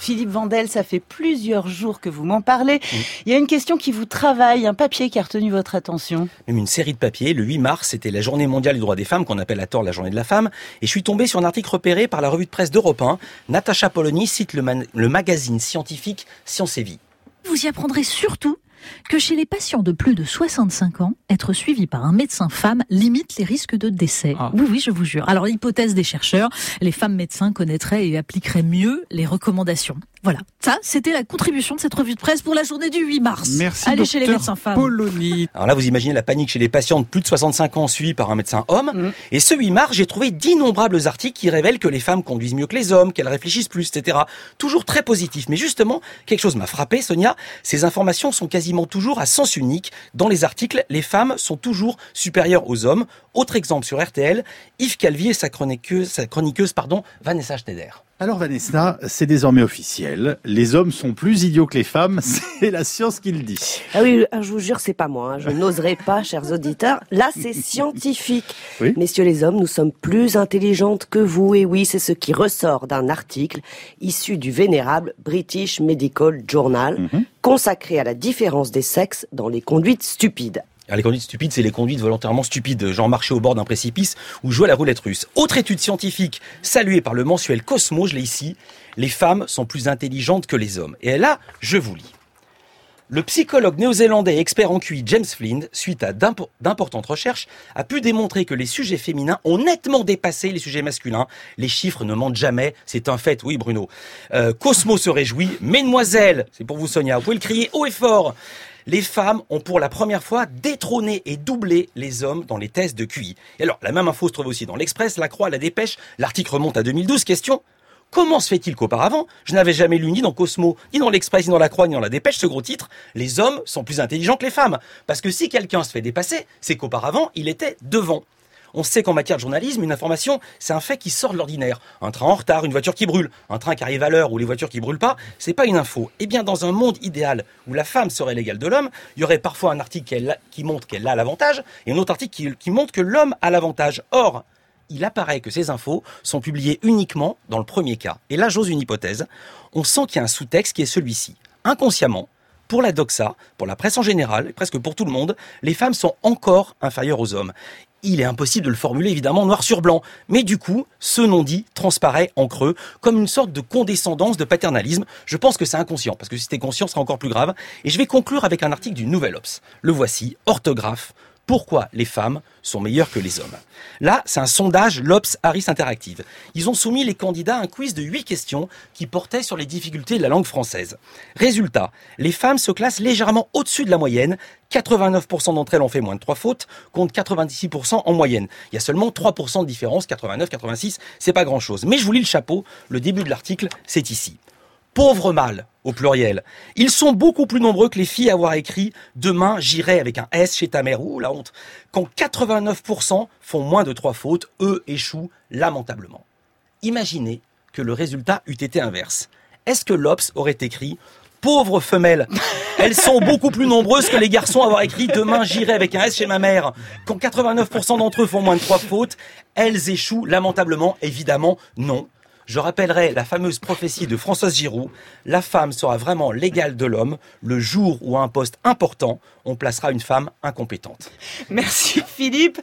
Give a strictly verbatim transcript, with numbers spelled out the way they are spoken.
Philippe Vandel, ça fait plusieurs jours que vous m'en parlez. Mmh. Il y a une question qui vous travaille, un papier qui a retenu votre attention. Même une série de papiers. Le huit mars, c'était la journée mondiale du droit des femmes, qu'on appelle à tort la journée de la femme. Et je suis tombé sur un article repéré par la revue de presse d'Europe un. Natacha Polony cite le, man- le magazine scientifique Science et Vie. Vous y apprendrez surtout que chez les patients de plus de soixante-cinq ans, être suivi par un médecin femme limite les risques de décès. Ah. Oui, oui, je vous jure. Alors, hypothèse des chercheurs, les femmes médecins connaîtraient et appliqueraient mieux les recommandations. Voilà, ça, c'était la contribution de cette revue de presse pour la journée du huit mars. Merci, Allez chez les médecins femmes. Polony. Alors là, vous imaginez la panique chez les patients de plus de soixante-cinq ans suivis par un médecin homme. Mmh. Et ce huit mars, j'ai trouvé d'innombrables articles qui révèlent que les femmes conduisent mieux que les hommes, qu'elles réfléchissent plus, et cetera. Toujours très positif. Mais justement, quelque chose m'a frappé, Sonia. Ces informations sont quasiment toujours à sens unique. Dans les articles, les femmes sont toujours supérieures aux hommes. Autre exemple sur R T L, Yves Calvi et sa chroniqueuse, sa chroniqueuse pardon, Vanessa Schneider. Alors Vanessa, c'est désormais officiel. Les hommes sont plus idiots que les femmes, c'est la science qui le dit. Ah oui, je vous jure, c'est pas moi. Hein. Je n'oserais pas, chers auditeurs. Là, c'est scientifique. Oui. Messieurs les hommes, nous sommes plus intelligentes que vous. Et oui, c'est ce qui ressort d'un article issu du vénérable British Medical Journal, mm-hmm. consacré à la différence des sexes dans les conduites stupides. Alors, les conduites stupides, c'est les conduites volontairement stupides, genre marcher au bord d'un précipice ou jouer à la roulette russe. Autre étude scientifique saluée par le mensuel Cosmo, je l'ai ici, les femmes sont plus intelligentes que les hommes. Et là, je vous lis. Le psychologue néo-zélandais et expert en Q I James Flynn, suite à d'impor- d'importantes recherches, a pu démontrer que les sujets féminins ont nettement dépassé les sujets masculins. Les chiffres ne mentent jamais, c'est un fait, oui Bruno. Euh, Cosmo se réjouit, mesdemoiselles, c'est pour vous Sonia, vous pouvez le crier haut et fort. Les femmes ont pour la première fois détrôné et doublé les hommes dans les tests de Q I. Et alors, la même info se trouve aussi dans l'Express, La Croix, La Dépêche. L'article remonte à deux mille douze. Question, comment se fait-il qu'auparavant, je n'avais jamais lu ni dans Cosmo, ni dans l'Express, ni dans La Croix, ni dans La Dépêche ce gros titre, les hommes sont plus intelligents que les femmes. Parce que si quelqu'un se fait dépasser, c'est qu'auparavant, il était devant. On sait qu'en matière de journalisme, une information, c'est un fait qui sort de l'ordinaire. Un train en retard, une voiture qui brûle, un train qui arrive à l'heure ou les voitures qui brûlent pas, c'est pas une info. Eh bien, dans un monde idéal où la femme serait l'égale de l'homme, il y aurait parfois un article qui montre qu'elle a l'avantage et un autre article qui, qui montre que l'homme a l'avantage. Or, il apparaît que ces infos sont publiées uniquement dans le premier cas. Et là, j'ose une hypothèse. On sent qu'il y a un sous-texte qui est celui-ci. Inconsciemment, pour la doxa, pour la presse en général, et presque pour tout le monde, les femmes sont encore inférieures aux hommes. Il est impossible de le formuler évidemment noir sur blanc, mais du coup, ce non-dit transparaît en creux, comme une sorte de condescendance, de paternalisme. Je pense que c'est inconscient, parce que si c'était conscient, ce serait encore plus grave. Et je vais conclure avec un article du Nouvel Obs. Le voici, orthographe. Pourquoi les femmes sont meilleures que les hommes? Là, c'est un sondage L'Obs Harris Interactive. Ils ont soumis les candidats à un quiz de huit questions qui portaient sur les difficultés de la langue française. Résultat, les femmes se classent légèrement au-dessus de la moyenne. quatre-vingt-neuf pour cent d'entre elles ont fait moins de trois fautes, contre quatre-vingt-dix pour cent en moyenne. Il y a seulement trois pour cent de différence, quatre-vingt-neuf, quatre-vingt-six, c'est pas grand-chose. Mais je vous lis le chapeau, le début de l'article, c'est ici. Pauvres mâles, au pluriel. Ils sont beaucoup plus nombreux que les filles à avoir écrit « Demain, j'irai avec un S chez ta mère ». Ouh, la honte. Quand quatre-vingt-neuf pour cent font moins de trois fautes, eux échouent lamentablement. Imaginez que le résultat eût été inverse. Est-ce que l'Obs aurait écrit « Pauvres femelles, elles sont beaucoup plus nombreuses que les garçons à avoir écrit « Demain, j'irai avec un S chez ma mère ». Quand quatre-vingt-neuf pour cent d'entre eux font moins de trois fautes, elles échouent lamentablement. Évidemment, non. Je rappellerai la fameuse prophétie de Françoise Giroud. La femme sera vraiment l'égale de l'homme le jour où à un poste important, on placera une femme incompétente. Merci Philippe.